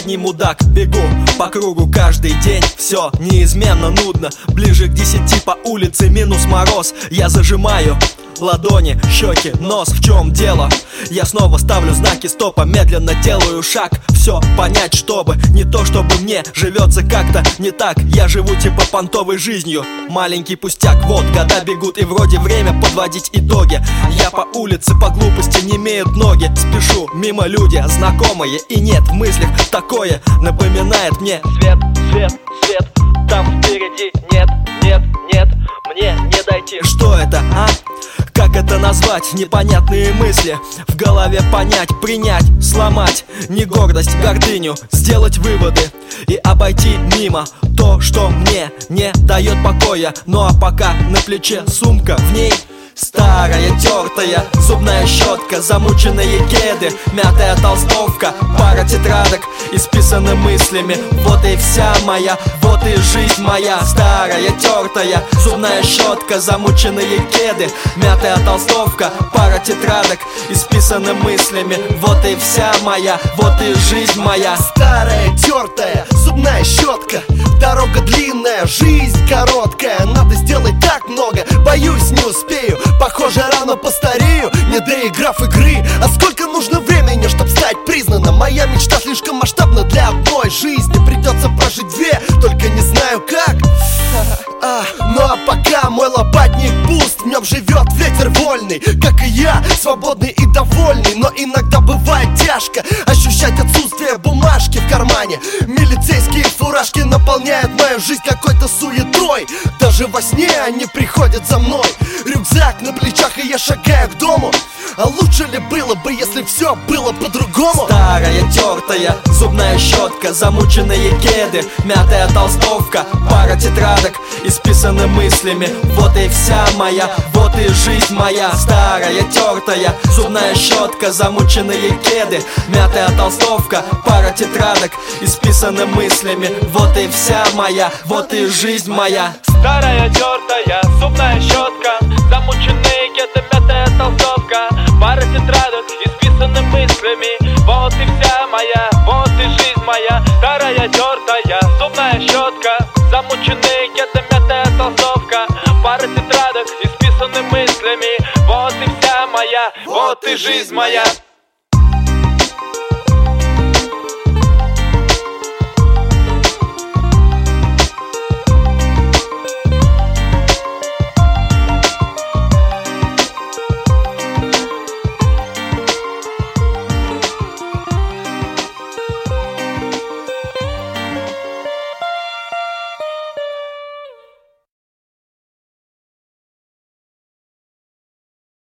малолетний мудак. Бегу по кругу каждый день, все неизменно нудно. Ближе к 10 по улице минус мороз. Я зажимаю ладони, щеки, нос, в чем дело? Я снова ставлю знаки стопа, медленно делаю шаг. Все понять, чтобы не то, чтобы мне живется как-то не так. Я живу типа понтовой жизнью, маленький пустяк. Вот года бегут и вроде время подводить итоги. Я по улице по глупости не имеют ноги. Спешу мимо люди знакомые, и нет в мыслях такое напоминает мне: свет, свет, свет, там впереди нет, нет, нет, мне не дойти. Что это, а? Как это назвать? Непонятные мысли в голове понять, принять, сломать. Не гордость, гордыню, сделать выводы и обойти мимо то, что мне не дает покоя. Ну а пока на плече сумка, в ней старая, тертая зубная щетка, замученные кеды, мятая толстовка, пара тетрадок, исписаны мыслями. Вот и вся моя, вот и жизнь моя. Старая, тертая зубная щетка, замученные кеды, мятая толстовка, пара тетрадок, исписаны мыслями. Вот и вся моя, вот и жизнь моя. Старая, тертая зубная щетка, дорога длинная, жизнь короткая. Надо сделать так много, боюсь не успею. Похоже, рано постарею, не доиграв игры. А сколько нужно времени, чтоб стать признанным? Моя мечта слишком масштабна для одной жизни. Придется прожить две, только не знаю как. Ну а пока мой лопатник пуст, в нем живет ветер вольный, как и я, свободный и довольный. Но иногда бывает тяжко ощущать отсутствие бумажки в кармане. Милицейские фуражки наполняют мою жизнь какой-то суетой. Даже во сне они приходят за мной. Рюкзак на плечах, и я шагаю к дому. А лучше ли было бы, если все было по-другому? Старая, тертая зубная щетка, замученные кеды, мятая толстовка, пара тетрадок, исписаны мыслями. Вот и вся моя, вот и жизнь моя. Старая, тертая зубная щетка, замученные кеды, мятая толстовка, пара тетрадок, исписаны мыслями. Вот и вся моя, вот и жизнь моя. Старая, тертая зубная щетка, замученные кеды, мятая толстовка, пара тетрадок, исписаны мыслями. Вот и вся моя, вот и жизнь моя. Старая, тертая зубная щетка, замученные кеды, мятая толстовка, пара тетрадок, исписаны мыслями. Вот и вся моя, вот и жизнь моя.